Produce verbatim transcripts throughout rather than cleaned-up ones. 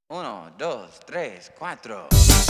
Uno, dos, tres, cuatro.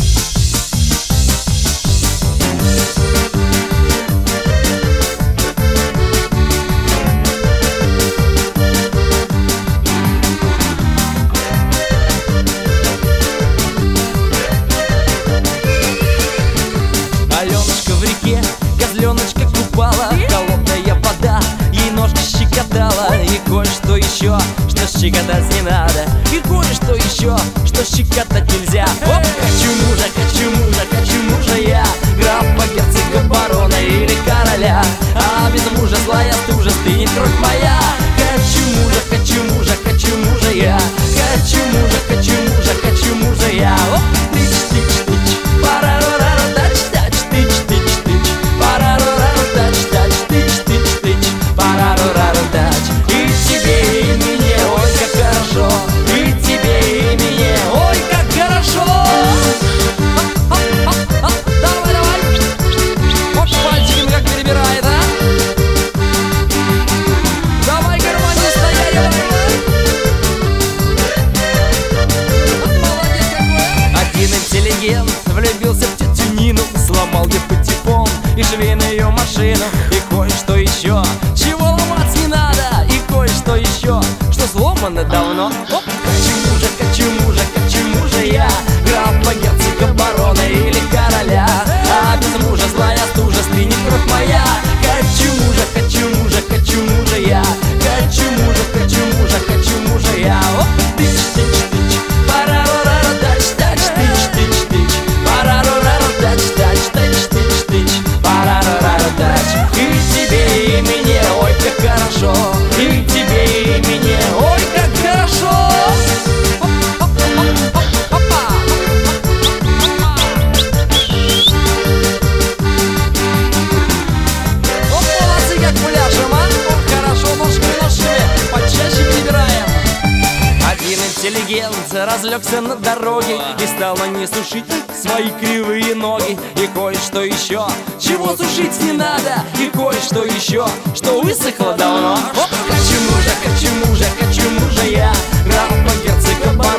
Аленочка в реке, козленочка купала, холодная вода ей ножки щекотала. И кое-что еще, что щекотать не надо, и кое-что еще, что щекотать нельзя. Оп! Хочу мужа, хочу мужа, хочу мужа я, графа, герцога, барона или короля. А без мужа злая стужа стынет кровь моя. Хочу мужа, хочу мужа, хочу мужа я, хочу мужа, хочу мужа, хочу мужа я. Оп! Тыч, тыч, тыч, парарарара, тач, тач, тыч, тыч, тыч, парарарара, тач, тач, тыч, тыч, тыч, парарарара, тач. И тебе, и мне, ой, как хорошо, и тебе, и мне, ой, как хорошо. Давай, давай, вот пальчиками как перебирает, а? Давай, гармонист, стоять, давай. Молодец какой. Один интеллигент влюбился в тетю Нину, сломал ей патефон и швейную машину. И кое-что еще, чего ломать не надо, и кое-что еще, что сломано давно. Оп! Хочу мужа, хочу мужа, хочу мужа я, графа, герцога, барона или короля. А без мужа злая стужа стынет кровь моя. Хочу мужа, хочу мужа, хочу мужа я, хочу мужа, хочу мужа, хочу мужа я. Оп! Тыч, тыч, тыч, парарарара, тач, тач, тыч, тыч, тыч, парарарара, тач, тач, тач, тыч, тыч, парарарара, тач. И тебе, и мне, ой, как хорошо, и тебе, и мне, ой, как хорошо. Оп, молодцы, как пляшем, а? Хорошо, ножками, ножками, почаще перебираем. Один интеллигент разлегся на дороге и стал на ней сушить свои кривые ноги. И кое-что еще, чего сушить не надо, и кое-что еще, что высохло давно. Оп! Хочу мужа, хочу мужа, хочу мужа я, графа, герцога, барона